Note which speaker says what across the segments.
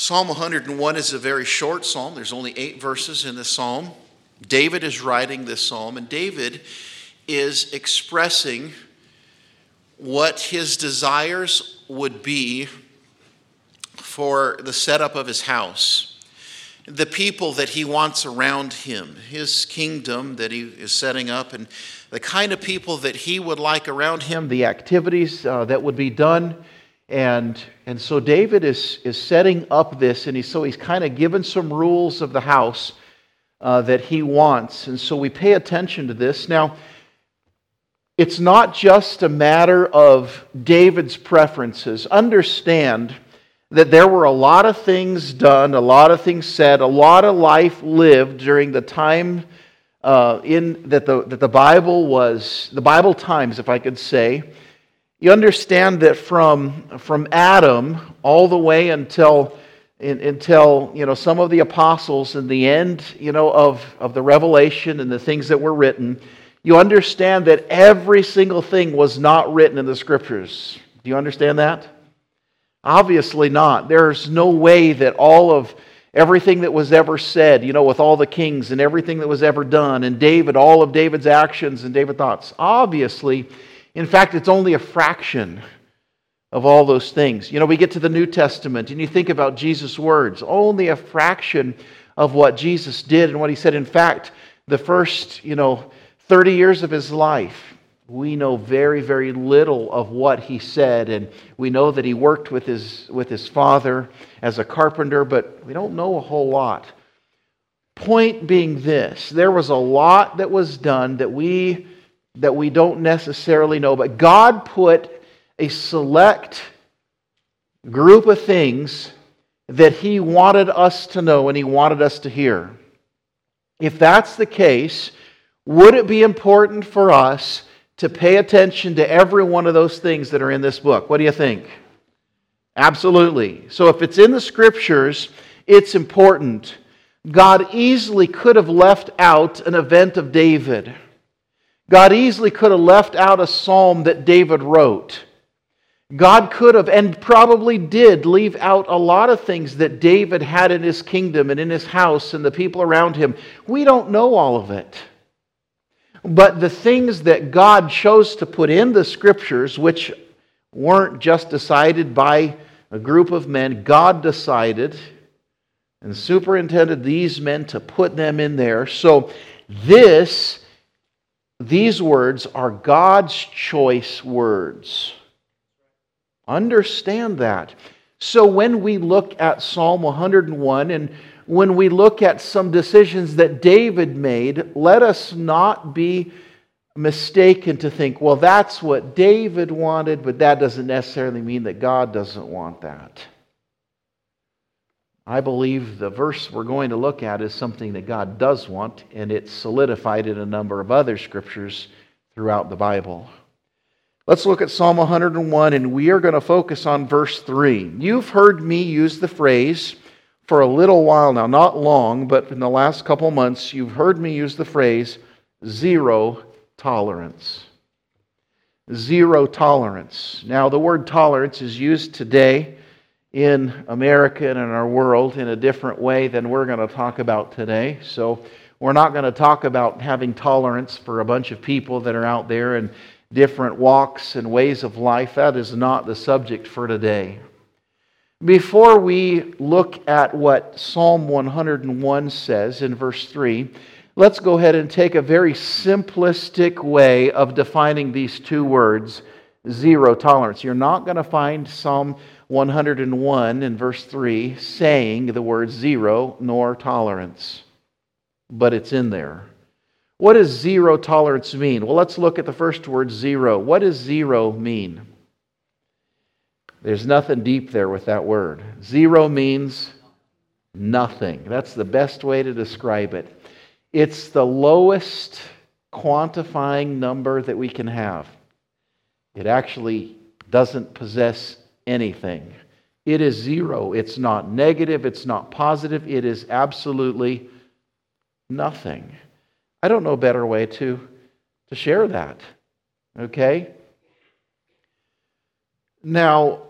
Speaker 1: Psalm 101 is a very short psalm. There's only 8 verses in this psalm. David is writing this psalm, and David is expressing what his desires would be for the setup of his house, the people that he wants around him, his kingdom that he is setting up, and the kind of people that he would like around him, the activities that would be done. And so David is setting up this, and he's kind of given some rules of the house that he wants. And so we pay attention to this. Now, it's not just a matter of David's preferences. Understand that there were a lot of things done, a lot of things said, a lot of life lived during the time that the Bible was, the Bible times, if I could say. You understand that from Adam all the way until some of the apostles in the end of the Revelation and the things that were written, you understand that every single thing was not written in the Scriptures. Do you understand that? Obviously not. There's no way that all of everything that was ever said, with all the kings and everything that was ever done, and David, all of David's actions and David's thoughts. Obviously, in fact, it's only a fraction of all those things. We get to the New Testament and you think about Jesus' words. Only a fraction of what Jesus did and what he said. In fact, the first, 30 years of his life, we know very, very little of what he said. And we know that he worked with his father as a carpenter, but we don't know a whole lot. Point being this, there was a lot that was done that we don't necessarily know, but God put a select group of things that he wanted us to know and he wanted us to hear. If that's the case, would it be important for us to pay attention to every one of those things that are in this book? What do you think? Absolutely. So if it's in the Scriptures, it's important. God easily could have left out an event of David. God easily could have left out a psalm that David wrote. God could have, and probably did, leave out a lot of things that David had in his kingdom and in his house and the people around him. We don't know all of it. But the things that God chose to put in the Scriptures, which weren't just decided by a group of men, God decided and superintended these men to put them in there. So these words are God's choice words. Understand that. So when we look at Psalm 101 and when we look at some decisions that David made, let us not be mistaken to think, well, that's what David wanted, but that doesn't necessarily mean that God doesn't want that. I believe the verse we're going to look at is something that God does want, and it's solidified in a number of other scriptures throughout the Bible. Let's look at Psalm 101, and we are going to focus on verse 3. You've heard me use the phrase for a little while now, not long, but in the last couple months, you've heard me use the phrase zero tolerance. Zero tolerance. Now, the word tolerance is used today in America and in our world in a different way than we're going to talk about today. So we're not going to talk about having tolerance for a bunch of people that are out there in different walks and ways of life. That is not the subject for today. Before we look at what Psalm 101 says in verse 3, let's go ahead and take a very simplistic way of defining these two words, zero tolerance. You're not going to find Psalm 101 in verse 3 saying the word zero nor tolerance, but it's in there. What does zero tolerance mean? Well, let's look at the first word, zero. What does zero mean? There's nothing deep there with that word. Zero means nothing. That's the best way to describe it. It's the lowest quantifying number that we can have. It actually doesn't possess anything. It is zero. It's not negative. It's not positive. It is absolutely nothing. I don't know a better way to share that. Okay? Now,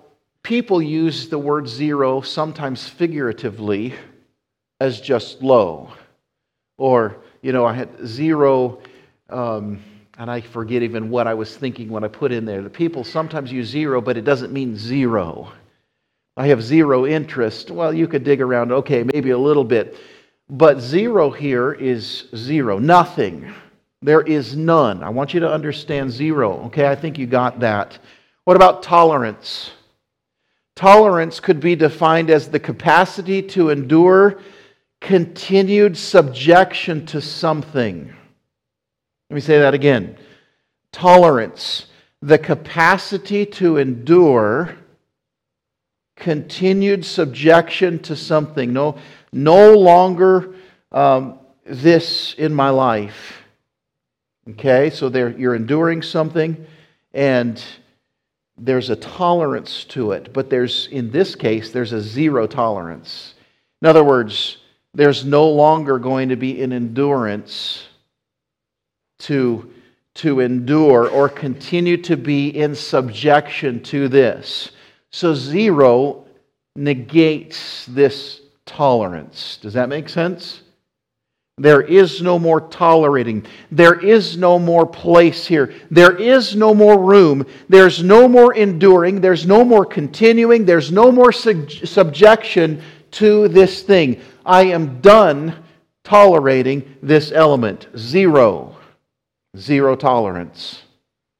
Speaker 2: people use the word zero sometimes figuratively as just low. Or, I had zero, and I forget even what I was thinking when I put in there. The people sometimes use zero, but it doesn't mean zero. I have zero interest. Well, you could dig around, okay, maybe a little bit. But zero here is zero, nothing. There is none. I want you to understand zero, okay? I think you got that. What about tolerance? Tolerance could be defined as the capacity to endure continued subjection to something. Let me say that again. Tolerance, the capacity to endure continued subjection to something. No longer this in my life. Okay, so you're enduring something, and there's a tolerance to it. But in this case, there's a zero tolerance. In other words, there's no longer going to be an endurance to endure or continue to be in subjection to this. So zero negates this tolerance. Does that make sense? There is no more tolerating. There is no more place here. There is no more room. There's no more enduring. There's no more continuing. There's no more subjection to this thing. I am done tolerating this element. Zero tolerance.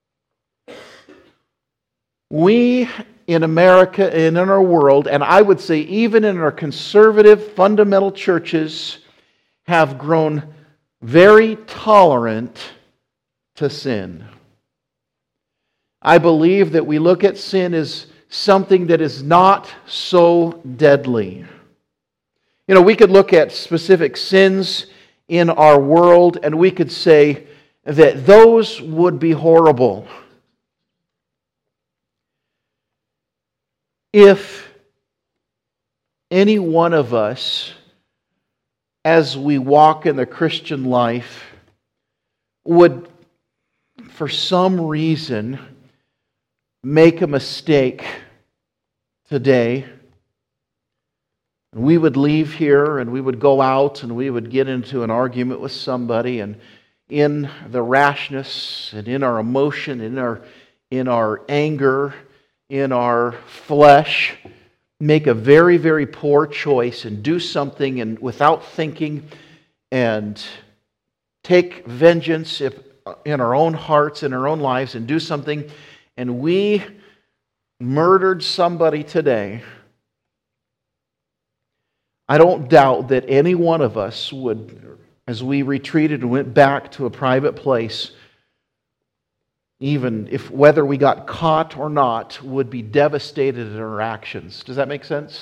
Speaker 2: We in America and in our world, and I would say even in our conservative fundamental churches, have grown very tolerant to sin. I believe that we look at sin as something that is not so deadly. We could look at specific sins in our world and we could say that those would be horrible. If any one of us, as we walk in the Christian life, would, for some reason, make a mistake today, and we would leave here and we would go out and we would get into an argument with somebody, and in the rashness and in our emotion, in our anger, in our flesh, make a very, very poor choice and do something and without thinking, and take vengeance in our own hearts, in our own lives, and do something, and we murdered somebody today, I don't doubt that any one of us would, as we retreated and went back to a private place, even if whether we got caught or not, would be devastated in our actions. Does that make sense?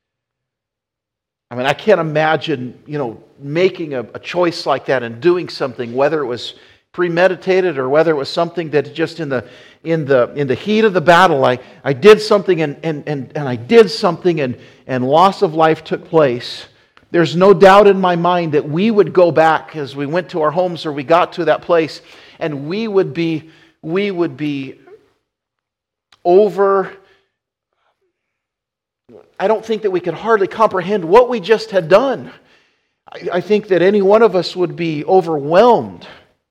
Speaker 2: I can't imagine, making a choice like that and doing something, whether it was premeditated or whether it was something that just in the heat of the battle, I did something and I did something and loss of life took place. There's no doubt in my mind that we would go back as we went to our homes or we got to that place, and we would be over. I don't think that we could hardly comprehend what we just had done. I think that any one of us would be overwhelmed.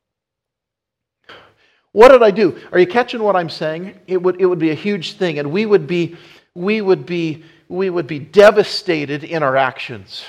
Speaker 2: What did I do? Are you catching what I'm saying? It would be a huge thing, and we would be devastated in our actions.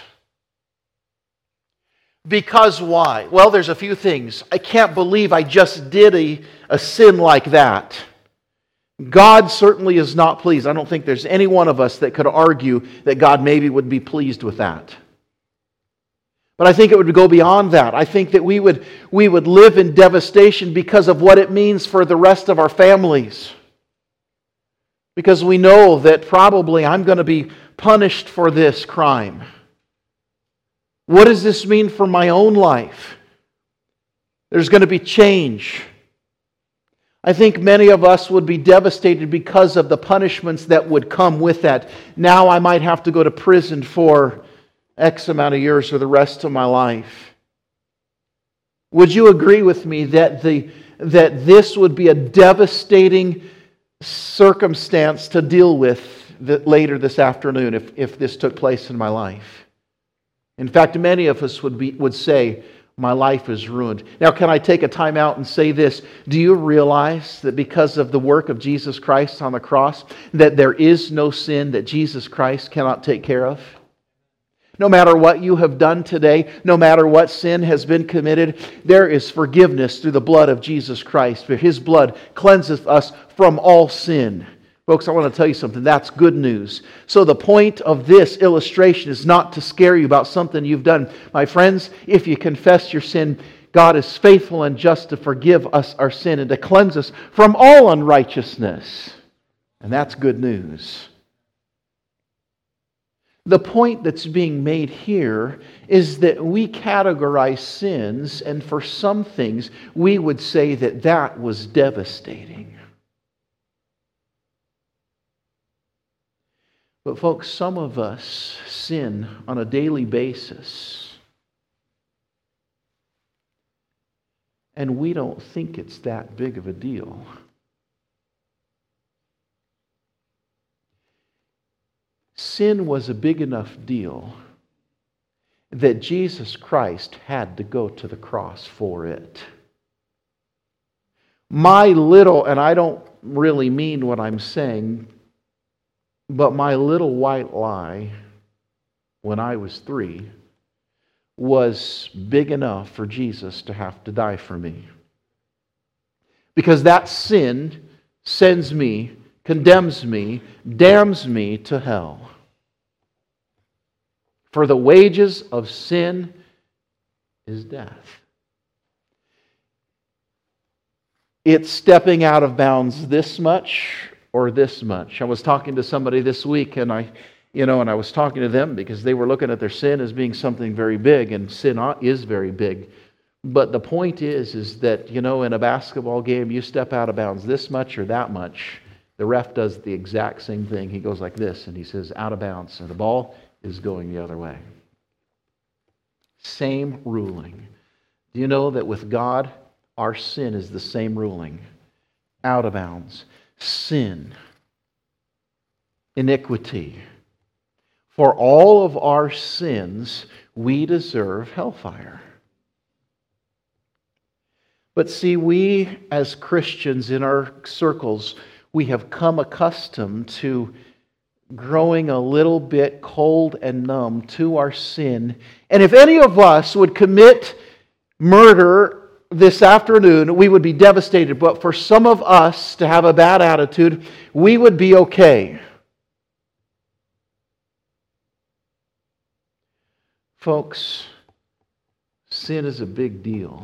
Speaker 2: Because why? Well, there's a few things. I can't believe I just did a sin like that. God certainly is not pleased. I don't think there's any one of us that could argue that God maybe would be pleased with that. But I think it would go beyond that. I think that we would live in devastation because of what it means for the rest of our families. Because we know that probably I'm going to be punished for this crime. What does this mean for my own life? There's going to be change. I think many of us would be devastated because of the punishments that would come with that. Now I might have to go to prison for X amount of years for the rest of my life. Would you agree with me that this would be a devastating circumstance to deal with later this afternoon if this took place in my life. In fact, many of us would say, my life is ruined. Now, can I take a time out and say this? Do you realize that because of the work of Jesus Christ on the cross, that there is no sin that Jesus Christ cannot take care of? No matter what you have done today, no matter what sin has been committed, there is forgiveness through the blood of Jesus Christ. For His blood cleanseth us from all sin. Folks, I want to tell you something. That's good news. So the point of this illustration is not to scare you about something you've done. My friends, if you confess your sin, God is faithful and just to forgive us our sin and to cleanse us from all unrighteousness. And that's good news. The point that's being made here is that we categorize sins, and for some things, we would say that that was devastating. But folks, some of us sin on a daily basis, and we don't think it's that big of a deal. Sin was a big enough deal that Jesus Christ had to go to the cross for it. My little, and I don't really mean what I'm saying, but my little white lie when I was 3 was big enough for Jesus to have to die for me. Because that sin sends me, condemns me, damns me to hell. For the wages of sin is death. It's stepping out of bounds this much or this much. I was talking to somebody this week, and I was talking to them because they were looking at their sin as being something very big, and sin is very big. But the point is that, in a basketball game, you step out of bounds this much or that much, the ref does the exact same thing. He goes like this, and he says, out of bounds, and the ball is going the other way. Same ruling. Do you know that with God, our sin is the same ruling? Out of bounds. Sin, iniquity. For all of our sins, we deserve hellfire. But see, we as Christians in our circles, we have come accustomed to growing a little bit cold and numb to our sin. And if any of us would commit murder this afternoon, we would be devastated. But for some of us to have a bad attitude, we would be okay. Folks, sin is a big deal.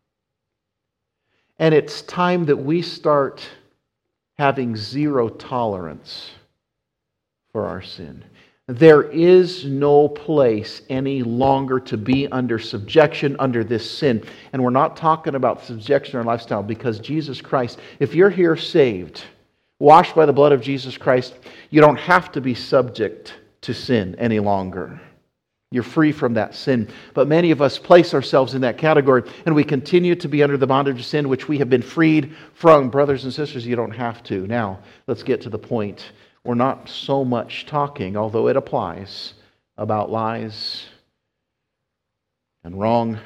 Speaker 2: And it's time that we start having zero tolerance for our sin. There is no place any longer to be under subjection under this sin. And we're not talking about subjection or lifestyle, because Jesus Christ, if you're here saved, washed by the blood of Jesus Christ, you don't have to be subject to sin any longer. You're free from that sin. But many of us place ourselves in that category, and we continue to be under the bondage of sin, which we have been freed from. Brothers and sisters, you don't have to. Now, let's get to the point. We're not so much talking, although it applies, about lies and wrong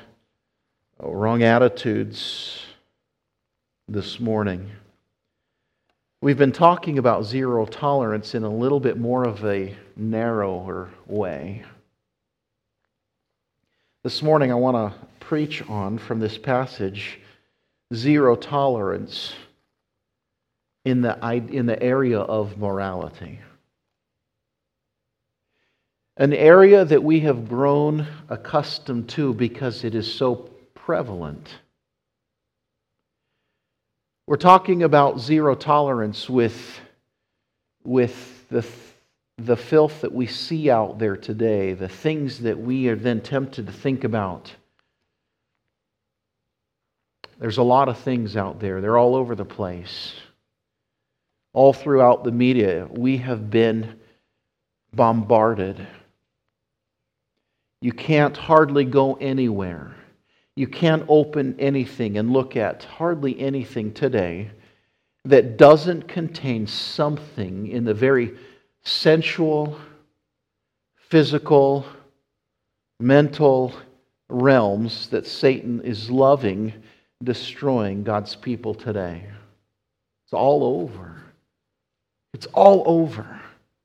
Speaker 2: attitudes this morning. We've been talking about zero tolerance in a little bit more of a narrower way. This morning I want to preach on, from this passage, zero tolerance in the area of morality. An area that we have grown accustomed to because it is so prevalent. We're talking about zero tolerance with the filth that we see out there today, the things that we are then tempted to think about. There's a lot of things out there. They're all over the place. All throughout the media, we have been bombarded. You can't hardly go anywhere. You can't open anything and look at hardly anything today that doesn't contain something in the very sensual, physical, mental realms that Satan is loving, destroying God's people today. It's all over. It's all over.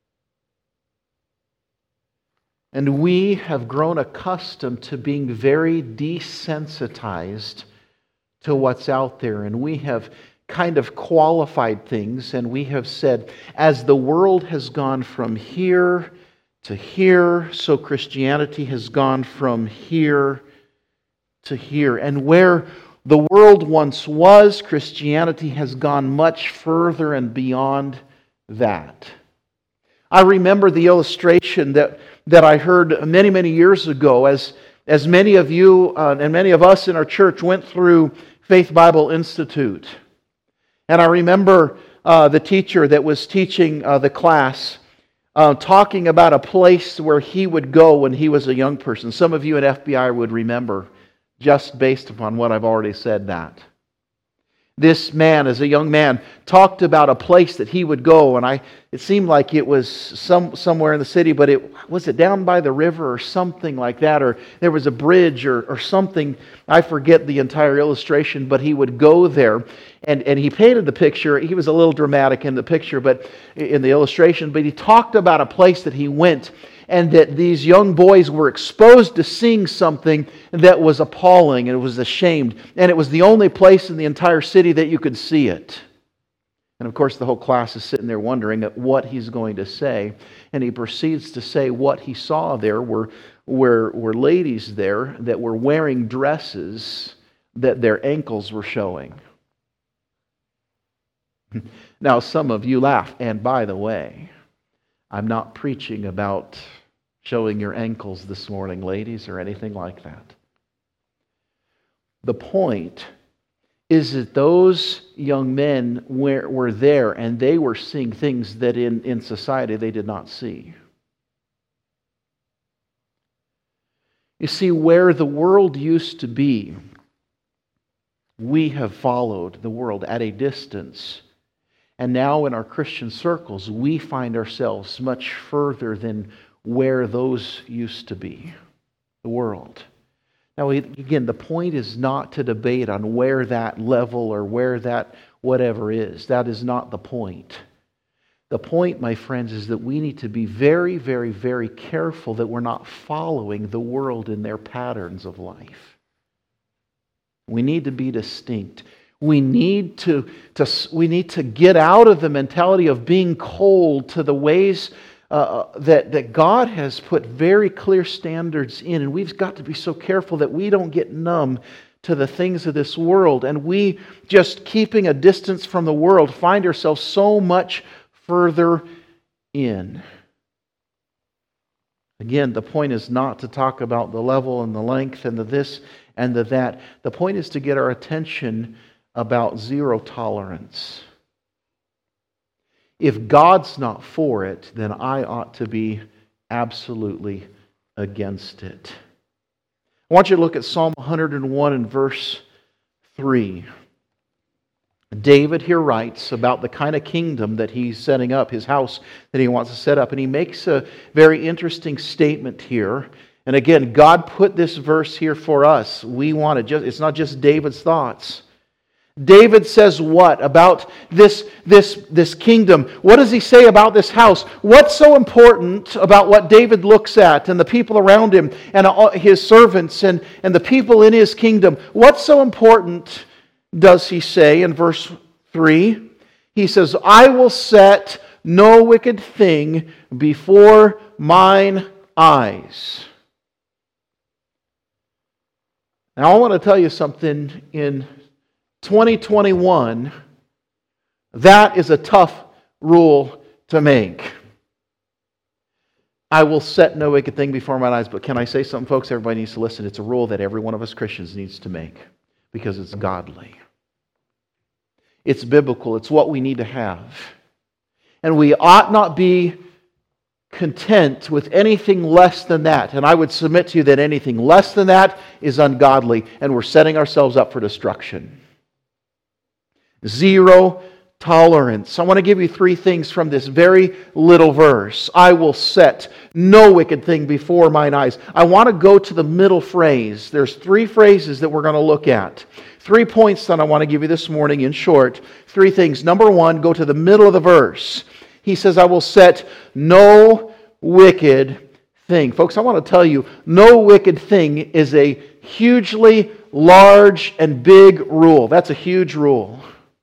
Speaker 2: And we have grown accustomed to being very desensitized to what's out there. And we have kind of qualified things, and we have said, as the world has gone from here to here, so Christianity has gone from here to here. And where the world once was, Christianity has gone much further and beyond that. I remember the illustration that I heard many, many years ago as many of you and many of us in our church went through Faith Bible Institute. And I remember the teacher that was teaching the class talking about a place where he would go when he was a young person. Some of you at FBI would remember, just based upon what I've already said that. This man, as a young man, talked about a place that he would go, and it seemed like it was somewhere in the city, but was it down by the river or something like that, or there was a bridge or something. I forget the entire illustration, but he would go there, and he painted the picture. He was a little dramatic in the picture, but in the illustration, but he talked about a place that he went, and that these young boys were exposed to seeing something that was appalling and it was ashamed. And it was the only place in the entire city that you could see it. And of course the whole class is sitting there wondering at what he's going to say. And he proceeds to say what he saw there were ladies there that were wearing dresses that their ankles were showing. Now some of you laugh. And by the way, I'm not preaching about showing your ankles this morning, ladies, or anything like that. The point is that those young men were there and they were seeing things that in society they did not see. You see, where the world used to be, we have followed the world at a distance. And now in our Christian circles, we find ourselves much further than where those used to be, the world. Now, again, the point is not to debate on where that level or where that whatever is. That is not the point. The point, my friends, is that we need to be very, very, very careful that we're not following the world in their patterns of life. We need to be distinct. We need to get out of the mentality of being cold to the ways that God has put very clear standards in. And we've got to be so careful that we don't get numb to the things of this world. And we, just keeping a distance from the world, find ourselves so much further in. Again, the point is not to talk about the level and the length and the this and the that. The point is to get our attention about zero tolerance. If God's not for it, then I ought to be absolutely against it. I want you to look at Psalm 101 and verse 3. David here writes about the kind of kingdom that he's setting up, his house that he wants to set up. And he makes a very interesting statement here. And again, God put this verse here for us. It's not just David's thoughts. David says what about this kingdom? What does he say about this house? What's so important about what David looks at and the people around him and his servants and the people in his kingdom? What's so important, does he say in verse 3? He says, I will set no wicked thing before mine eyes. Now I want to tell you something in 2021, that is a tough rule to make. I will set no wicked thing before my eyes. But can I say something, folks? Everybody needs to listen. It's a rule that every one of us Christians needs to make because it's godly. It's biblical. It's what we need to have. And we ought not be content with anything less than that. And I would submit to you that anything less than that is ungodly, and we're setting ourselves up for destruction. Zero tolerance. I want to give you three things from this very little verse. I will set no wicked thing before mine eyes. I want to go to the middle phrase. There's three phrases that we're going to look at. 3 points that I want to give you this morning in short. Three things. Number one, go to the middle of the verse. He says, I will set no wicked thing. Folks, I want to tell you, no wicked thing is a hugely large and big rule. That's a huge rule.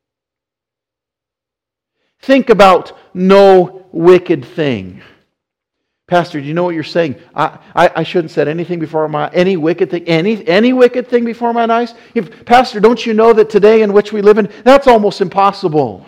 Speaker 2: Think about no wicked thing. Pastor, do you know what you're saying? I shouldn't set anything before any wicked thing, any wicked thing before my eyes? Pastor, don't you know that today in which we live in, that's almost impossible.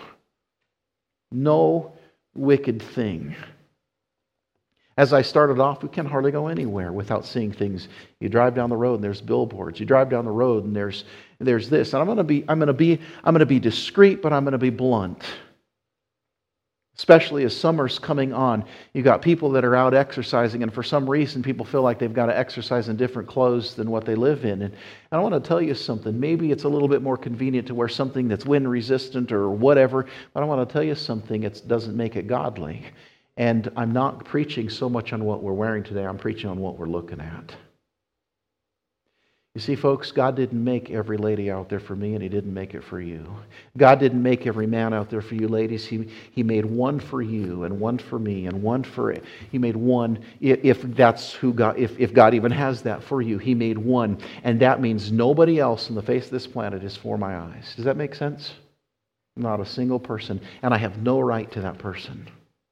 Speaker 2: No wicked thing. As I started off, we can hardly go anywhere without seeing things. You drive down the road and there's billboards. You drive down the road and there's this. And I'm going to be discreet, but I'm going to be blunt. Especially as summer's coming on, you've got people that are out exercising, and for some reason people feel like they've got to exercise in different clothes than what they live in. And I want to tell you something. Maybe it's a little bit more convenient to wear something that's wind resistant or whatever, but I want to tell you something. It doesn't make it godly. And I'm not preaching so much on what we're wearing today. I'm preaching on what we're looking at. You see, folks, God didn't make every lady out there for me, and He didn't make it for you. God didn't make every man out there for you, ladies. He made one for you, and one for me, and one for... He made one, if that's who God... If God even has that for you, He made one. And that means nobody else on the face of this planet is for my eyes. Does that make sense? Not a single person. And I have no right to that person.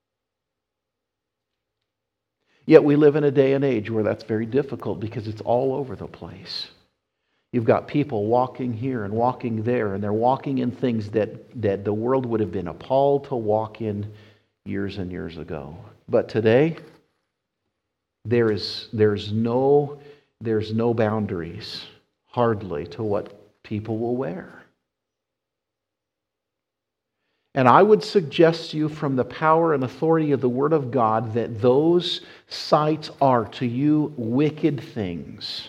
Speaker 2: Yet we live in a day and age where that's very difficult because it's all over the place. You've got people walking here and walking there, and they're walking in things that the world would have been appalled to walk in years and years ago. But today, there's no boundaries, hardly, to what people will wear. And I would suggest to you from the power and authority of the Word of God that those sights are to you wicked things.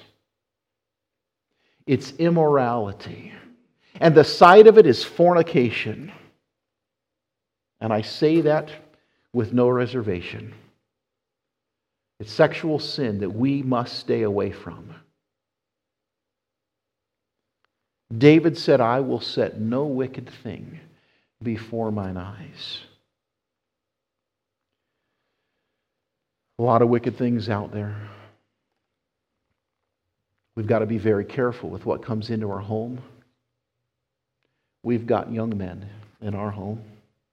Speaker 2: It's immorality. And the sight of it is fornication. And I say that with no reservation. It's sexual sin that we must stay away from. David said, I will set no wicked thing before mine eyes. A lot of wicked things out there. We've got to be very careful with what comes into our home. We've got young men in our home.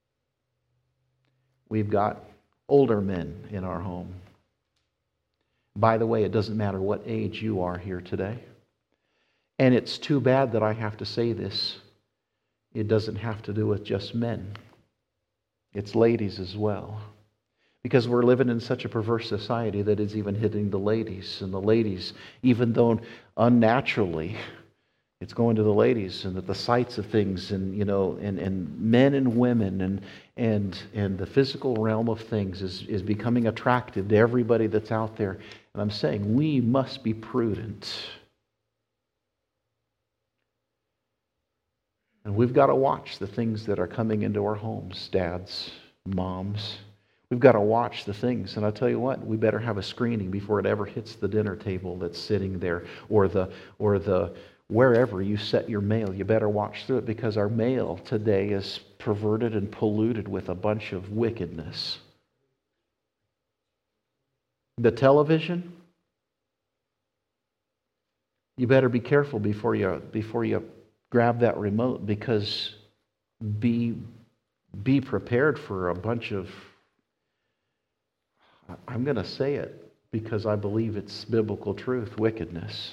Speaker 2: We've got older men in our home. By the way, it doesn't matter what age you are here today. And it's too bad that I have to say this. It doesn't have to do with just men. It's ladies as well. Because we're living in such a perverse society that it's even hitting the ladies. And the ladies, even though unnaturally, it's going to the ladies, and that the sights of things, and and men and women, and the physical realm of things is becoming attractive to everybody that's out there. And I'm saying we must be prudent. And we've got to watch the things that are coming into our homes, dads, moms. We've got to watch the things. And I'll tell you what, we better have a screening before it ever hits the dinner table that's sitting there, or the wherever you set your mail. You better watch through it, because our mail today is perverted and polluted with a bunch of wickedness. The television, you better be careful before you grab that remote, because be prepared for a bunch of, I'm going to say it because I believe it's biblical truth, wickedness.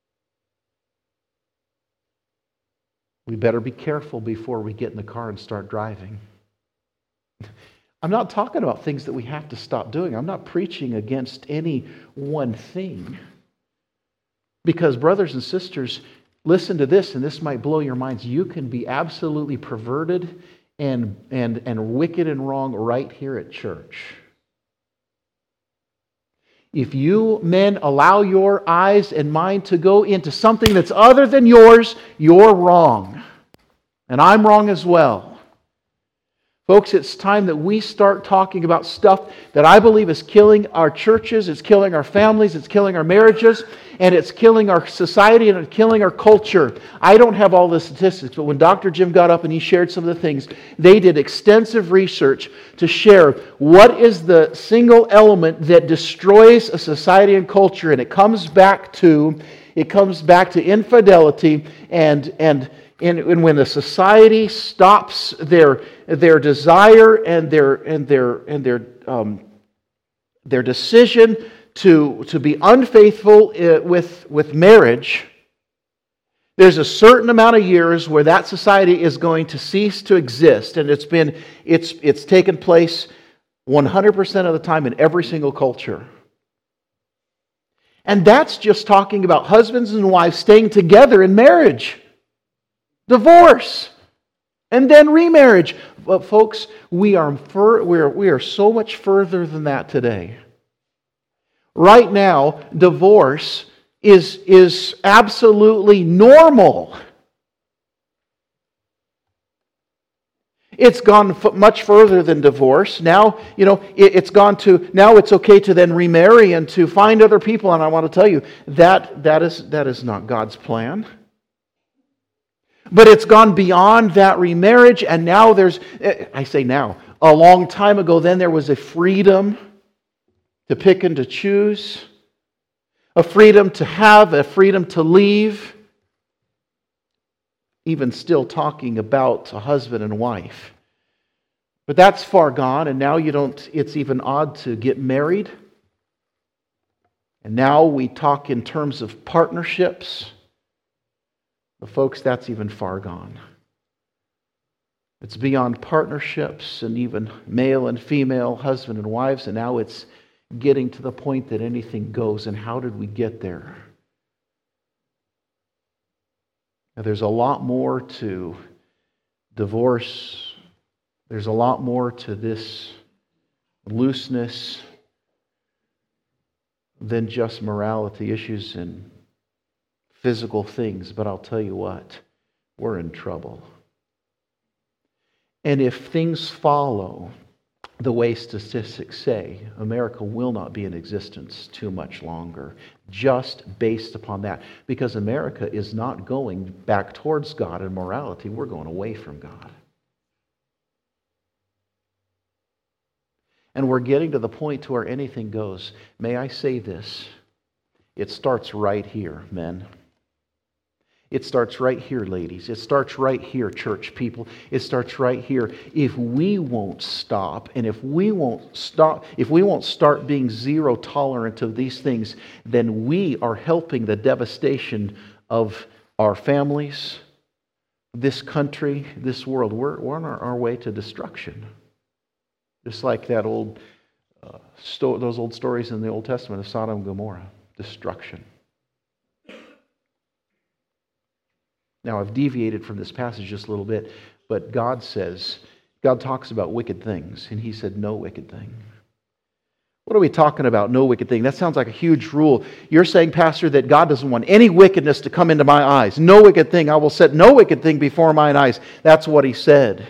Speaker 2: We better be careful before we get in the car and start driving. I'm not talking about things that we have to stop doing. I'm not preaching against any one thing. Because brothers and sisters, listen to this, and this might blow your minds. You can be absolutely perverted and wicked and wrong right here at church. If you men allow your eyes and mind to go into something that's other than yours, you're wrong. And I'm wrong as well. Folks, it's time that we start talking about stuff that I believe is killing our churches, it's killing our families, it's killing our marriages, and it's killing our society and it's killing our culture. I don't have all the statistics, but when Dr. Jim got up and he shared some of the things, they did extensive research to share what is the single element that destroys a society and culture, and it comes back to infidelity and when the society stops their desire and their decision to be unfaithful with marriage, there's a certain amount of years where that society is going to cease to exist, and it's taken place 100% of the time in every single culture. And that's just talking about husbands and wives staying together in marriage. Divorce, and then remarriage. But folks, we are so much further than that today. Right now, divorce is absolutely normal. It's gone much further than divorce. Now, it's gone to, now it's okay to then remarry and to find other people. And I want to tell you, that is not God's plan. But it's gone beyond that remarriage, and now a long time ago, then there was a freedom to pick and to choose, a freedom to have, a freedom to leave, even still talking about a husband and wife. But that's far gone, and now it's even odd to get married. And now we talk in terms of partnerships. But folks, that's even far gone. It's beyond partnerships and even male and female, husband and wives, and now it's getting to the point that anything goes. And how did we get there? Now, there's a lot more to divorce. There's a lot more to this looseness than just morality issues and physical things, but I'll tell you what, we're in trouble. And if things follow the way statistics say, America will not be in existence too much longer, just based upon that. Because America is not going back towards God and morality, we're going away from God. And we're getting to the point to where anything goes. May I say this? It starts right here, men. It starts right here, ladies. It starts right here, church people. It starts right here. If we won't stop, and if we won't start being zero tolerant of these things, then we are helping the devastation of our families, this country, this world. We're on our way to destruction. Just like that those old stories in the Old Testament of Sodom and Gomorrah. Destruction. Now, I've deviated from this passage just a little bit, but God talks about wicked things, and He said, no wicked thing. What are we talking about, no wicked thing? That sounds like a huge rule. You're saying, Pastor, that God doesn't want any wickedness to come into my eyes. No wicked thing. I will set no wicked thing before mine eyes. That's what He said.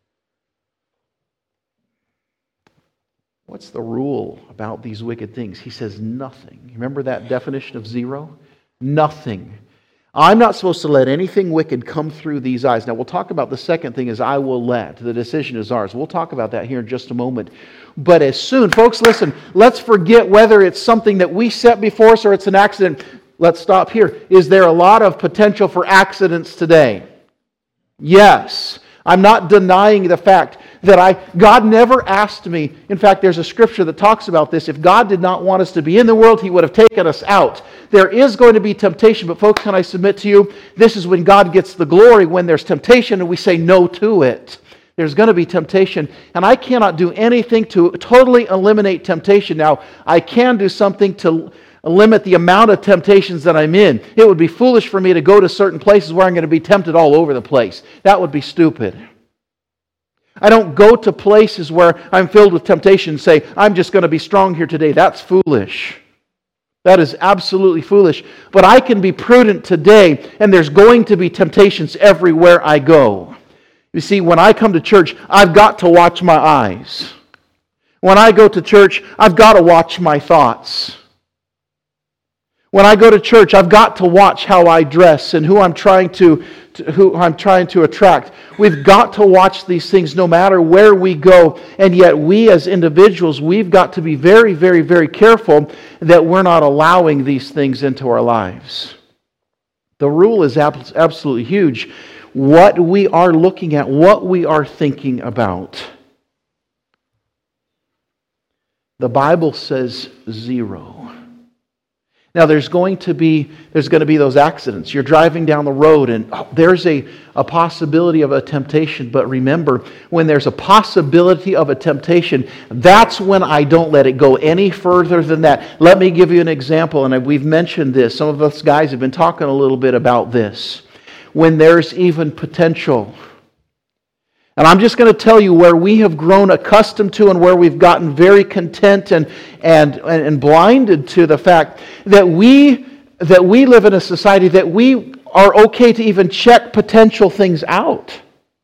Speaker 2: What's the rule about these wicked things? He says nothing. Remember that definition of zero? Nothing. I'm not supposed to let anything wicked come through these eyes. Now, we'll talk about the second thing is I will let. The decision is ours. We'll talk about that here in just a moment. But as soon, folks, listen, let's forget whether it's something that we set before us or it's an accident. Let's stop here. Is there a lot of potential for accidents today? Yes. I'm not denying the fact that God never asked me. In fact, there's a scripture that talks about this. If God did not want us to be in the world, He would have taken us out. There is going to be temptation, but folks, can I submit to you, this is when God gets the glory, when there's temptation and we say no to it. There's going to be temptation, and I cannot do anything to totally eliminate temptation. Now, I can do something to limit the amount of temptations that I'm in. It would be foolish for me to go to certain places where I'm going to be tempted all over the place. That would be stupid. I don't go to places where I'm filled with temptation and say, I'm just going to be strong here today. That's foolish. That is absolutely foolish. But I can be prudent today, and there's going to be temptations everywhere I go. You see, when I come to church, I've got to watch my eyes. When I go to church, I've got to watch my thoughts. When I go to church, I've got to watch how I dress and who I'm trying to attract. We've got to watch these things no matter where we go. And yet we as individuals, we've got to be very, very, very careful that we're not allowing these things into our lives. The rule is absolutely huge. What we are looking at, what we are thinking about. The Bible says 0. Now there's going to be those accidents. You're driving down the road and there's a possibility of a temptation. But remember, when there's a possibility of a temptation, that's when I don't let it go any further than that. Let me give you an example, and we've mentioned this. Some of us guys have been talking a little bit about this. When there's even potential. And I'm just going to tell you where we have grown accustomed to and where we've gotten very content and blinded to the fact that we live in a society that we are okay to even check potential things out.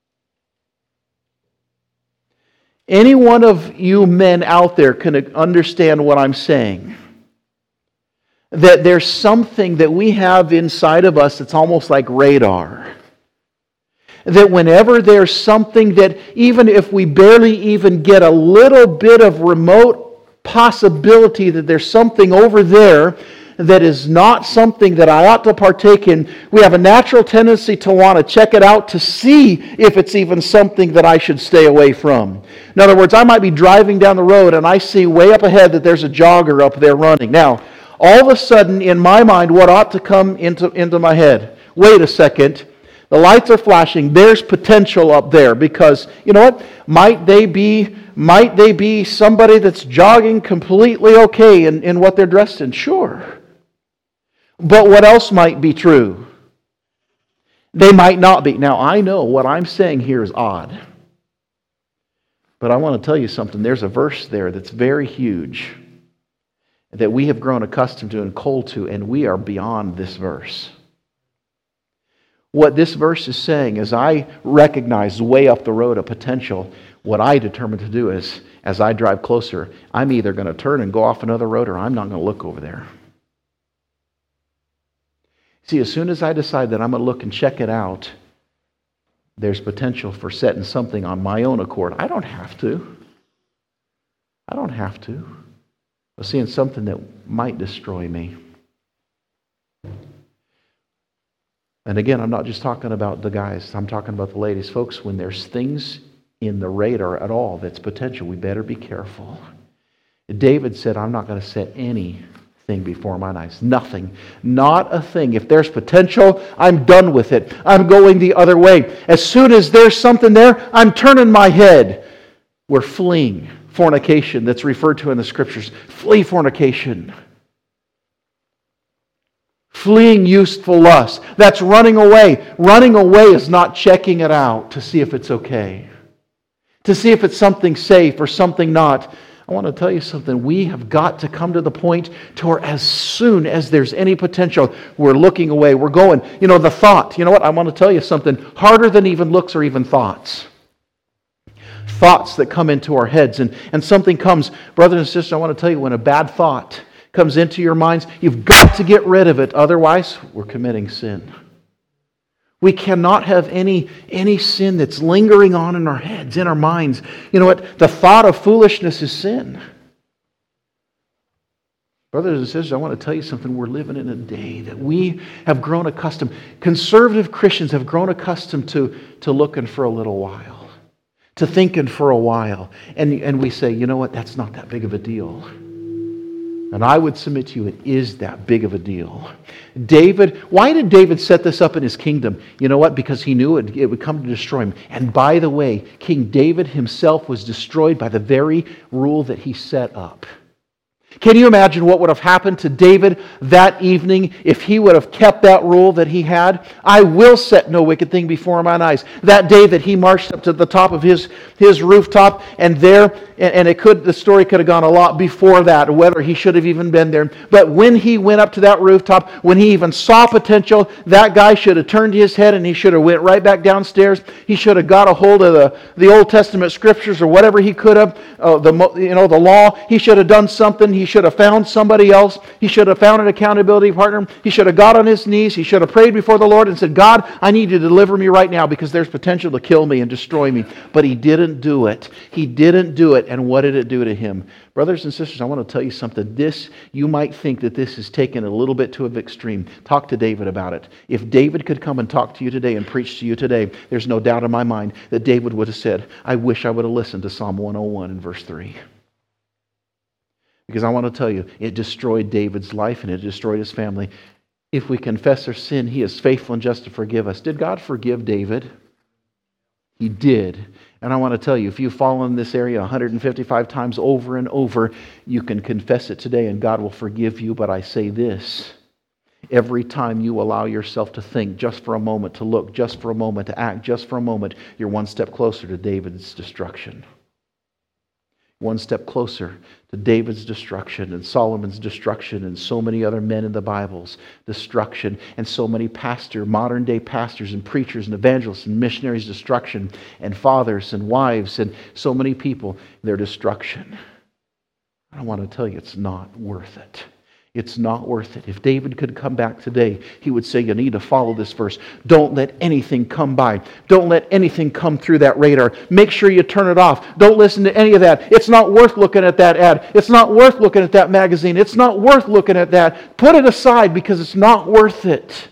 Speaker 2: Any one of you men out there can understand what I'm saying. That there's something that we have inside of us that's almost like radar. That whenever there's something that even if we barely even get a little bit of remote possibility that there's something over there that is not something that I ought to partake in, we have a natural tendency to want to check it out to see if it's even something that I should stay away from. In other words, I might be driving down the road and I see way up ahead that there's a jogger up there running. Now, all of a sudden, in my mind, what ought to come into my head? Wait a second. The lights are flashing. There's potential up there because, you know what? Might they be somebody that's jogging completely okay in what they're dressed in? Sure. But what else might be true? They might not be. Now, I know what I'm saying here is odd. But I want to tell you something. There's a verse there that's very huge that we have grown accustomed to and cold to, and we are beyond this verse. What this verse is saying is I recognize way up the road a potential. What I determine to do is, as I drive closer, I'm either going to turn and go off another road or I'm not going to look over there. See, as soon as I decide that I'm going to look and check it out, there's potential for setting something on my own accord. I don't have to. But seeing something that might destroy me. And again, I'm not just talking about the guys. I'm talking about the ladies. Folks, when there's things in the radar at all that's potential, we better be careful. David said, I'm not going to set anything before mine eyes. Nothing. Not a thing. If there's potential, I'm done with it. I'm going the other way. As soon as there's something there, I'm turning my head. We're fleeing fornication that's referred to in the Scriptures. Flee fornication. Fleeing useful lust. That's running away. Running away is not checking it out to see if it's okay. To see if it's something safe or something not. I want to tell you something. We have got to come to the point to where as soon as there's any potential, we're looking away. We're going. You know, the thought. You know what? I want to tell you something. Harder than even looks or even thoughts. Thoughts that come into our heads. And something comes. Brothers and sisters, I want to tell you, when a bad thought comes into your minds, you've got to get rid of it. Otherwise, we're committing sin. We cannot have any sin that's lingering on in our heads, in our minds. You know what? The thought of foolishness is sin. Brothers and sisters, I want to tell you something. We're living in a day that we have grown accustomed. Conservative Christians have grown accustomed to looking for a little while. To thinking for a while. And we say, you know what? That's not that big of a deal. And I would submit to you, it is that big of a deal. Why did David set this up in his kingdom? You know what? Because he knew it would come to destroy him. And by the way, King David himself was destroyed by the very rule that he set up. Can you imagine what would have happened to David that evening if he would have kept that rule that he had? I will set no wicked thing before mine eyes. That day that he marched up to the top of his rooftop, and there And the story could have gone a lot before that, whether he should have even been there. But when he went up to that rooftop, when he even saw potential, that guy should have turned his head and he should have went right back downstairs. He should have got a hold of the Old Testament scriptures or whatever he could have, the law. He should have done something. He should have found somebody else. He should have found an accountability partner. He should have got on his knees. He should have prayed before the Lord and said, God, I need you to deliver me right now because there's potential to kill me and destroy me. But he didn't do it. He didn't do it. And what did it do to him? Brothers and sisters, I want to tell you something. You might think that this is taken a little bit to an extreme. Talk to David about it. If David could come and talk to you today and preach to you today, there's no doubt in my mind that David would have said, I wish I would have listened to Psalm 101 and verse 3. Because I want to tell you, it destroyed David's life and it destroyed his family. If we confess our sin, He is faithful and just to forgive us. Did God forgive David? He did. And I want to tell you, if you've fallen in this area 155 times over and over, you can confess it today and God will forgive you. But I say this, every time you allow yourself to think just for a moment, to look just for a moment, to act just for a moment, you're one step closer to David's destruction. One step closer to David's destruction and Solomon's destruction and so many other men in the Bible's destruction and so many modern day pastors and preachers and evangelists and missionaries' destruction and fathers and wives and so many people, their destruction. I want to tell you, it's not worth it. It's not worth it. If David could come back today, he would say, you need to follow this verse. Don't let anything come by. Don't let anything come through that radar. Make sure you turn it off. Don't listen to any of that. It's not worth looking at that ad. It's not worth looking at that magazine. It's not worth looking at that. Put it aside because it's not worth it.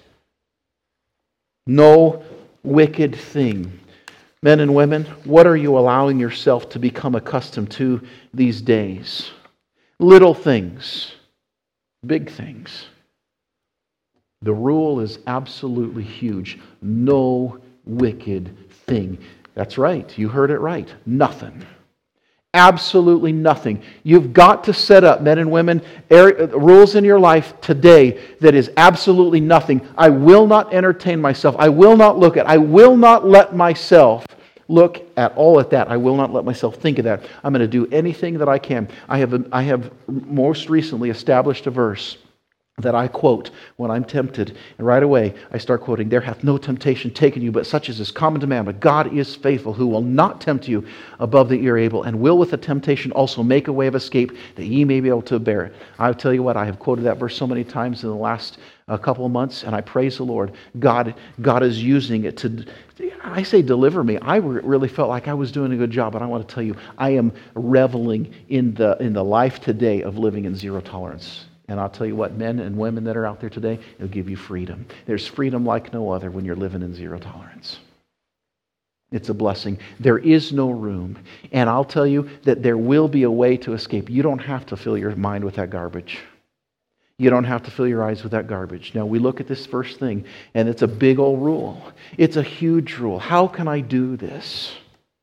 Speaker 2: No wicked thing. Men and women, what are you allowing yourself to become accustomed to these days? Little things. Big things. The rule is absolutely huge. No wicked thing. That's right. You heard it right. Nothing. Absolutely nothing. You've got to set up, men and women, rules in your life today that is absolutely nothing. I will not entertain myself. I will not look at. I will not let myself look at all at that. I will not let myself think of that. I'm going to do anything that I can. I have most recently established a verse that I quote when I'm tempted. And right away, I start quoting, there hath no temptation taken you, but such as is common to man. But God is faithful, who will not tempt you above that ye are able, and will with the temptation also make a way of escape, that ye may be able to bear it. I'll tell you what, I have quoted that verse so many times in the last couple of months, and I praise the Lord. God is using it to, I say deliver me. I really felt like I was doing a good job, but I want to tell you, I am reveling in the life today of living in zero tolerance. And I'll tell you what, men and women that are out there today, it'll give you freedom. There's freedom like no other when you're living in zero tolerance. It's a blessing. There is no room. And I'll tell you that there will be a way to escape. You don't have to fill your mind with that garbage. You don't have to fill your eyes with that garbage. Now, we look at this first thing, and it's a big old rule. It's a huge rule. How can I do this?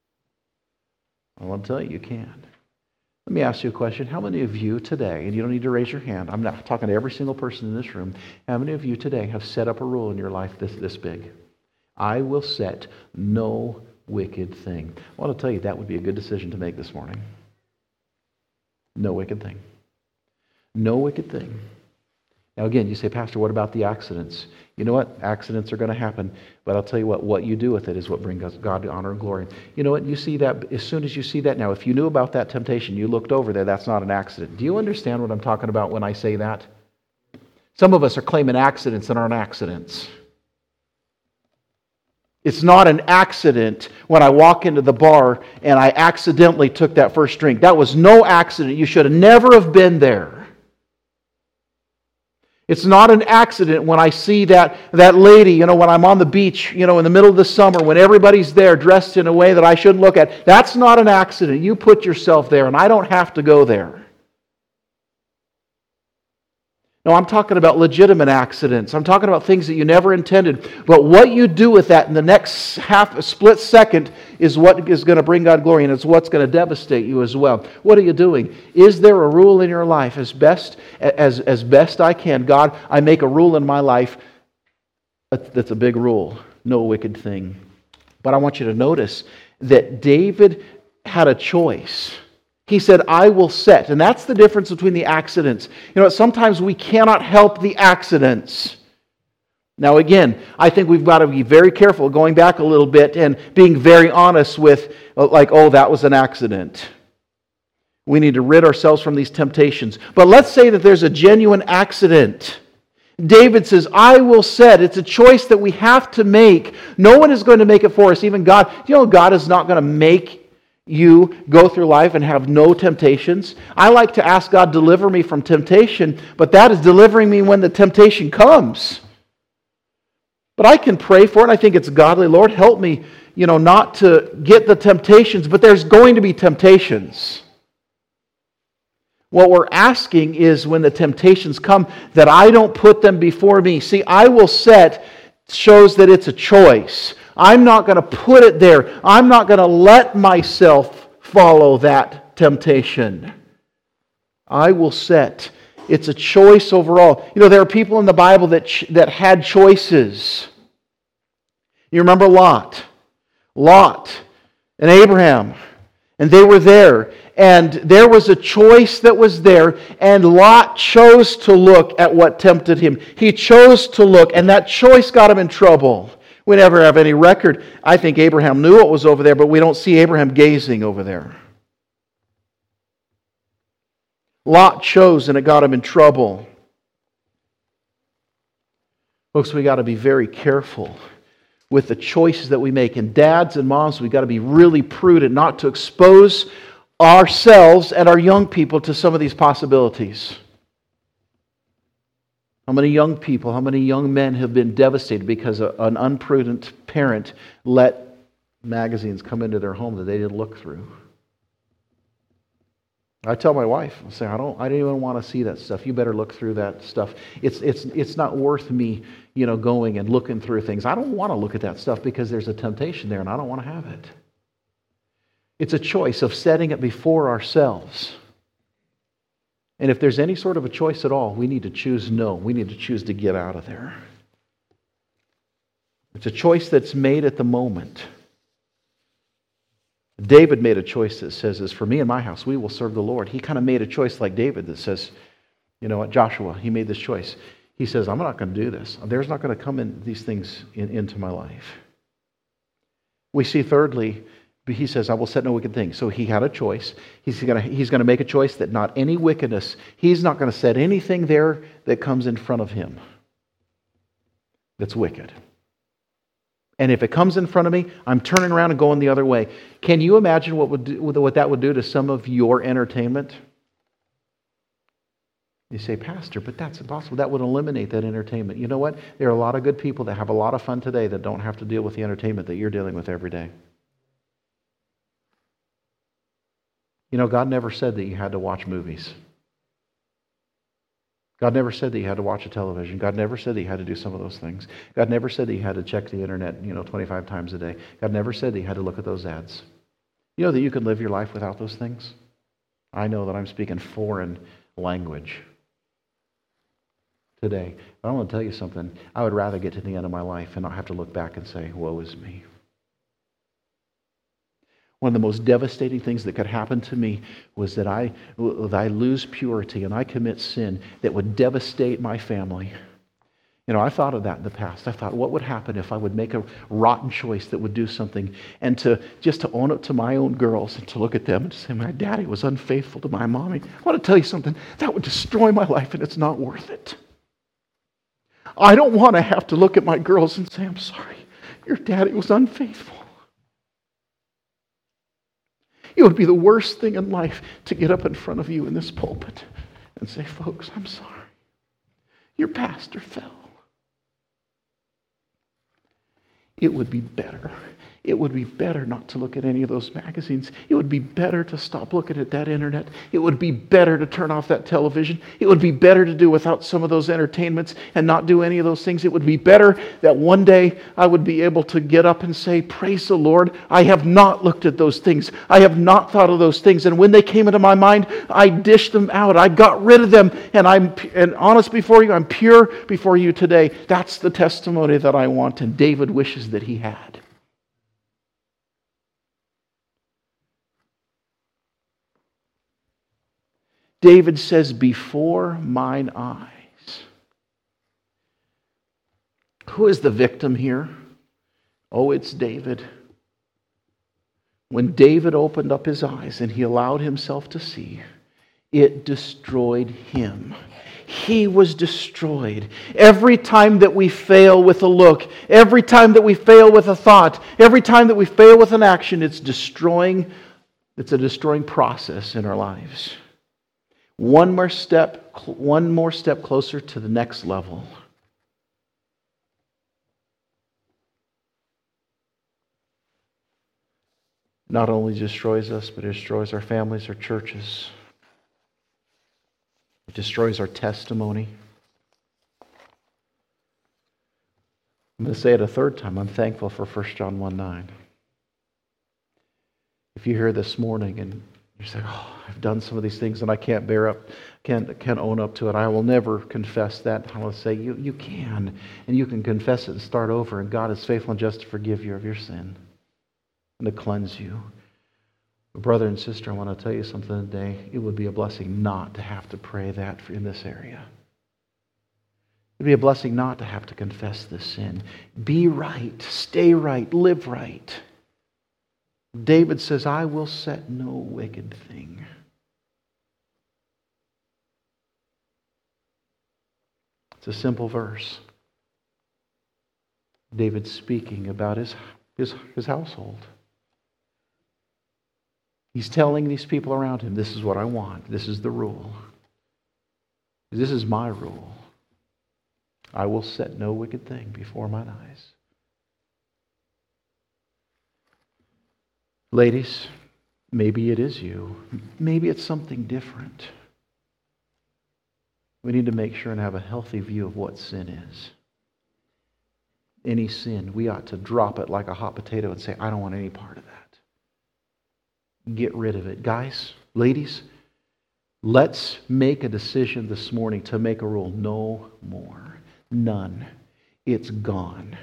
Speaker 2: I want to tell you, you can. Let me ask you a question. How many of you today, and you don't need to raise your hand, I'm not talking to every single person in this room, how many of you today have set up a rule in your life this big? I will set no wicked thing. I want to tell you that would be a good decision to make this morning. No wicked thing. No wicked thing. Now again, you say, Pastor, what about the accidents? You know what? Accidents are going to happen. But I'll tell you what you do with it is what brings God honor and glory. You know what? You see that, as soon as you see that now, if you knew about that temptation, you looked over there, that's not an accident. Do you understand what I'm talking about when I say that? Some of us are claiming accidents that aren't accidents. It's not an accident when I walk into the bar and I accidentally took that first drink. That was no accident. You should have never have been there. It's not an accident when I see that lady, when I'm on the beach, in the middle of the summer, when everybody's there dressed in a way that I shouldn't look at. That's not an accident. You put yourself there, and I don't have to go there. No, I'm talking about legitimate accidents. I'm talking about things that you never intended. But what you do with that in the next split second is what is going to bring God glory, and it's what's going to devastate you as well. What are you doing? Is there a rule in your life? As best I can, God, I make a rule in my life. That's a big rule. No wicked thing. But I want you to notice that David had a choice. He said, I will set. And that's the difference between the accidents. You know, sometimes we cannot help the accidents. Now again, I think we've got to be very careful going back a little bit and being very honest with, like, oh, that was an accident. We need to rid ourselves from these temptations. But let's say that there's a genuine accident. David says, I will set. It's a choice that we have to make. No one is going to make it for us, even God. You know, God is not going to make you go through life and have no temptations. I like to ask God, deliver me from temptation, but that is delivering me when the temptation comes. But I can pray for it. I think it's godly. Lord, help me, not to get the temptations, but there's going to be temptations. What we're asking is when the temptations come, that I don't put them before me. See, I will set shows that it's a choice. I'm not going to put it there. I'm not going to let myself follow that temptation. I will set. It's a choice overall. There are people in the Bible that had choices. You remember Lot and Abraham, and they were there. And there was a choice that was there, and Lot chose to look at what tempted him. He chose to look, and that choice got him in trouble. We never have any record. I think Abraham knew what was over there, but we don't see Abraham gazing over there. Lot chose, and it got him in trouble. Folks, we got to be very careful with the choices that we make. And dads and moms, we got to be really prudent not to expose ourselves and our young people to some of these possibilities. How many young people, how many young men have been devastated because an unprudent parent let magazines come into their home that they didn't look through? I tell my wife, I say, I don't even want to see that stuff. You better look through that stuff. It's not worth me, going and looking through things. I don't want to look at that stuff because there's a temptation there and I don't want to have it. It's a choice of setting it before ourselves. And if there's any sort of a choice at all, we need to choose no. We need to choose to get out of there. It's a choice that's made at the moment. David made a choice that says, as for me and my house, we will serve the Lord. He kind of made a choice like David that says, Joshua, he made this choice. He says, I'm not going to do this. There's not going to come in these things into my life. We see thirdly, he says, I will set no wicked thing. So he had a choice. He's going to make a choice that not any wickedness, he's not going to set anything there that comes in front of him that's wicked. And if it comes in front of me, I'm turning around and going the other way. Can you imagine what that would do to some of your entertainment? You say, Pastor, but that's impossible. That would eliminate that entertainment. You know what? There are a lot of good people that have a lot of fun today that don't have to deal with the entertainment that you're dealing with every day. God never said that you had to watch movies. God never said that you had to watch a television. God never said that you had to do some of those things. God never said that you had to check the internet, 25 times a day. God never said that you had to look at those ads. You know that you can live your life without those things? I know that I'm speaking foreign language today. But I want to tell you something. I would rather get to the end of my life and not have to look back and say, woe is me. One of the most devastating things that could happen to me was that I lose purity and I commit sin that would devastate my family. I thought of that in the past. I thought, what would happen if I would make a rotten choice that would do something, and to own it to my own girls and to look at them and to say, my daddy was unfaithful to my mommy. I want to tell you something. That would destroy my life, and it's not worth it. I don't want to have to look at my girls and say, I'm sorry, your daddy was unfaithful. It would be the worst thing in life to get up in front of you in this pulpit and say, folks, I'm sorry. Your pastor fell. It would be better. It would be better not to look at any of those magazines. It would be better to stop looking at that internet. It would be better to turn off that television. It would be better to do without some of those entertainments and not do any of those things. It would be better that one day I would be able to get up and say, praise the Lord, I have not looked at those things. I have not thought of those things. And when they came into my mind, I dished them out. I got rid of them. And I'm honest before you. I'm pure before you today. That's the testimony that I want. And David wishes that he had. David says, before mine eyes. Who is the victim here? Oh, it's David. When David opened up his eyes and he allowed himself to see, it destroyed him. He was destroyed. Every time that we fail with a look, every time that we fail with a thought, every time that we fail with an action, it's a destroying process in our lives. One more step closer to the next level. Not only destroys us, but it destroys our families, our churches. It destroys our testimony. I'm going to say it a third time. I'm thankful for 1 John 1:9. If you're here this morning and you say, oh, I've done some of these things and I can't bear up, can't own up to it, I will never confess that. I will say, you can. And you can confess it and start over. And God is faithful and just to forgive you of your sin and to cleanse you. Brother and sister, I want to tell you something today. It would be a blessing not to have to pray that in this area. It would be a blessing not to have to confess this sin. Be right, stay right, live right. David says, I will set no wicked thing. It's a simple verse. David's speaking about his household. He's telling these people around him, this is what I want. This is the rule. This is my rule. I will set no wicked thing before mine eyes. Ladies, maybe it is you. Maybe it's something different. We need to make sure and have a healthy view of what sin is. Any sin, we ought to drop it like a hot potato and say, I don't want any part of that. Get rid of it. Guys, ladies, let's make a decision this morning to make a rule. No more. None. It's gone.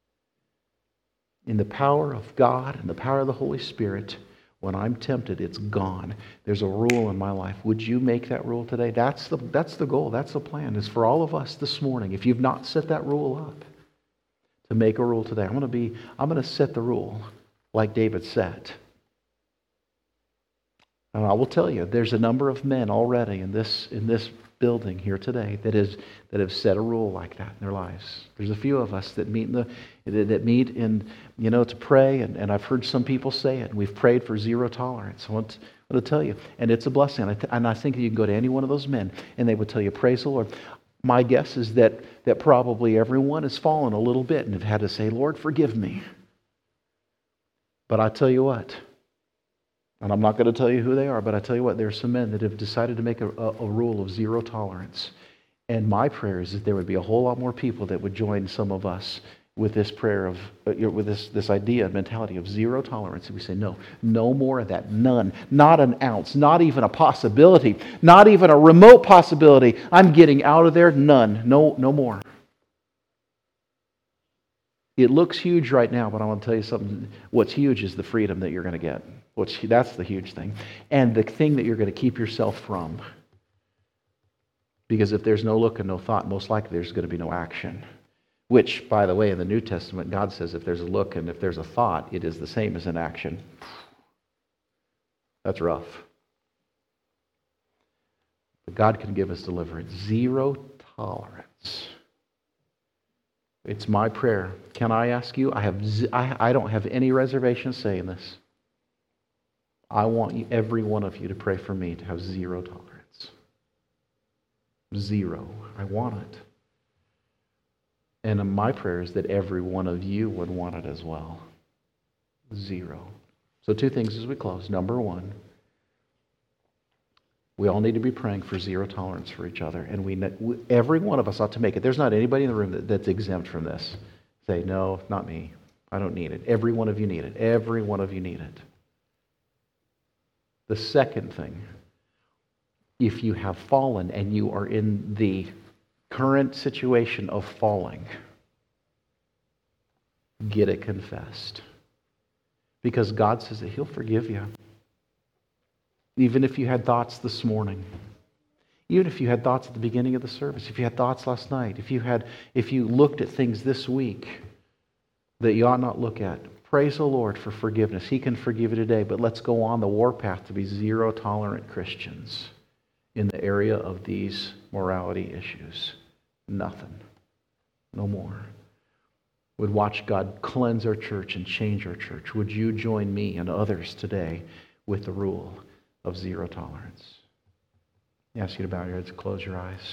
Speaker 2: In the power of God and the power of the Holy Spirit, when I'm tempted, it's gone. There's a rule in my life. Would you make that rule today? That's the goal. That's the plan. It's for all of us this morning. If you've not set that rule up, to make a rule today. I'm going to set the rule like David set. And I will tell you, there's a number of men already in this building here today that have set a rule like that in their lives. There's a few of us that meet to pray, and I've heard some people say it, and we've prayed for zero tolerance. I want to tell you, and it's a blessing. And I think you can go to any one of those men, and they would tell you, praise the Lord. My guess is that probably everyone has fallen a little bit and have had to say, Lord, forgive me. But I tell you what, and I'm not going to tell you who they are, but I tell you what, there are some men that have decided to make a rule of zero tolerance. And my prayer is that there would be a whole lot more people that would join some of us with this prayer of, with this idea, mentality of zero tolerance. And we say, no more of that, none, not an ounce, not even a possibility, not even a remote possibility. I'm getting out of there, none, no more. It looks huge right now, but I want to tell you something. What's huge is the freedom that you're going to get. That's the huge thing. And the thing that you're going to keep yourself from. Because if there's no look and no thought, most likely there's going to be no action. Which, by the way, in the New Testament, God says if there's a look and if there's a thought, it is the same as an action. That's rough. But God can give us deliverance. Zero tolerance. It's my prayer. Can I ask you? I don't have any reservation saying this. I want every one of you to pray for me to have zero tolerance. Zero. I want it. And my prayer is that every one of you would want it as well. Zero. So 2 things as we close. Number 1, we all need to be praying for zero tolerance for each other. And every one of us ought to make it. There's not anybody in the room that's exempt from this. Say, no, not me. I don't need it. Every one of you need it. Every one of you need it. The second thing, if you have fallen and you are in the current situation of falling, get it confessed. Because God says that He'll forgive you. Even if you had thoughts this morning, Even if you had thoughts at the beginning of the service, if you had thoughts last night, if you looked at things this week that you ought not look at, praise the Lord for forgiveness. He can forgive you today, but let's go on the warpath to be zero-tolerant Christians in the area of these morality issues. Nothing. No more. Would watch God cleanse our church and change our church. Would you join me and others today with the rule of zero tolerance? I ask you to bow your heads and close your eyes.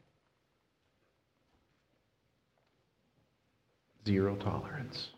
Speaker 2: Zero tolerance.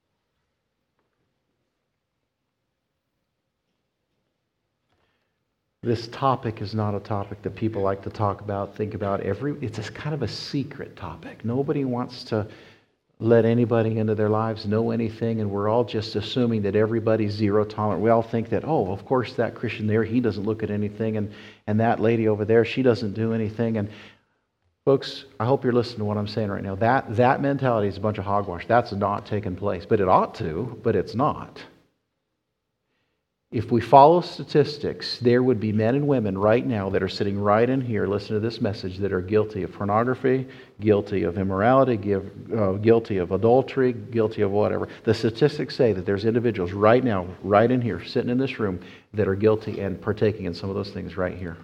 Speaker 2: This topic is not a topic that people like to talk about, think about. It's a kind of a secret topic. Nobody wants to let anybody into their lives know anything, and we're all just assuming that everybody's zero tolerant. We all think that, oh, of course that Christian there, he doesn't look at anything, and that lady over there, she doesn't do anything. And folks, I hope you're listening to what I'm saying right now. That mentality is a bunch of hogwash. That's not taking place. But it ought to, but it's not. If we follow statistics, there would be men and women right now that are sitting right in here listening to this message that are guilty of pornography, guilty of immorality, guilty of adultery, guilty of whatever. The statistics say that there's individuals right now, right in here, sitting in this room, that are guilty and partaking in some of those things right here.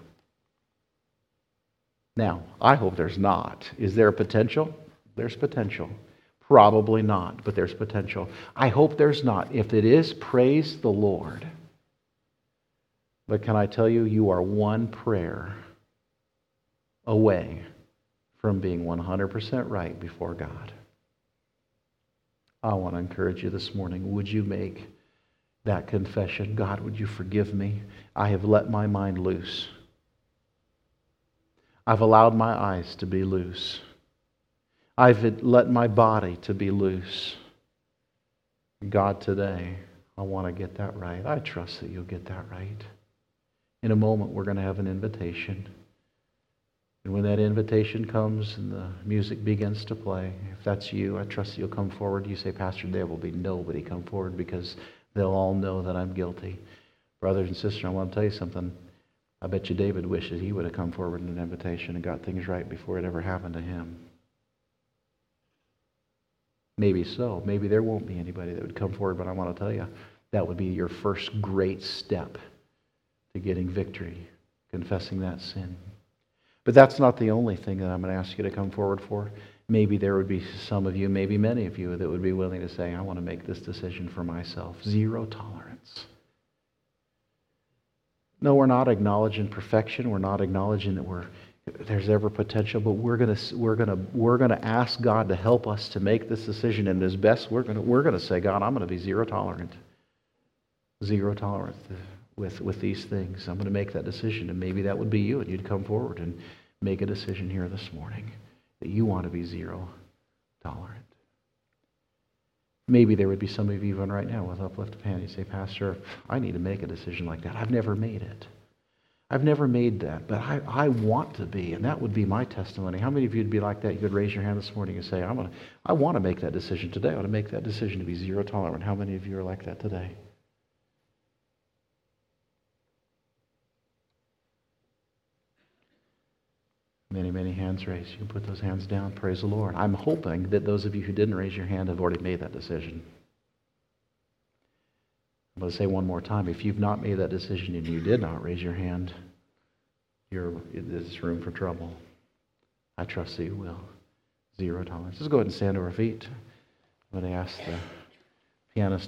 Speaker 2: Now, I hope there's not. Is there a potential? There's potential. Probably not, but there's potential. I hope there's not. If it is, praise the Lord. But can I tell you, you are one prayer away from being 100% right before God. I want to encourage you this morning. Would you make that confession? God, would you forgive me? I have let my mind loose. I've allowed my eyes to be loose. I've let my body to be loose. God, today, I want to get that right. I trust that you'll get that right. In a moment, we're going to have an invitation. And when that invitation comes and the music begins to play, if that's you, I trust that you'll come forward. You say, Pastor, there will be nobody come forward because they'll all know that I'm guilty. Brothers and sisters, I want to tell you something. I bet you David wishes he would have come forward in an invitation and got things right before it ever happened to him. Maybe so. Maybe there won't be anybody that would come forward, but I want to tell you, that would be your first great step to getting victory, confessing that sin. But that's not the only thing that I'm going to ask you to come forward for. Maybe there would be some of you, maybe many of you, that would be willing to say, I want to make this decision for myself. Zero tolerance. No, we're not acknowledging perfection. We're not acknowledging that there's ever potential, but we're going to ask God to help us to make this decision, and as best we're going to say, God, I'm going to be zero tolerant. Zero tolerance with these things. I'm going to make that decision, and maybe that would be you, and you'd come forward and make a decision here this morning that you want to be zero tolerant. Maybe there would be some of you even right now with uplifted hand. You say, Pastor, I need to make a decision like that. I've never made it. I've never made that, but I want to be, and that would be my testimony. How many of you would be like that? You could raise your hand this morning and say, I want to make that decision today. I want to make that decision to be zero tolerant. How many of you are like that today? Many, many hands raised. You can put those hands down. Praise the Lord. I'm hoping that those of you who didn't raise your hand have already made that decision. I'm going to say one more time. If you've not made that decision and you did not raise your hand, there's room for trouble. I trust that you will. Zero tolerance. Let's go ahead and stand to our feet. I'm going to ask the pianist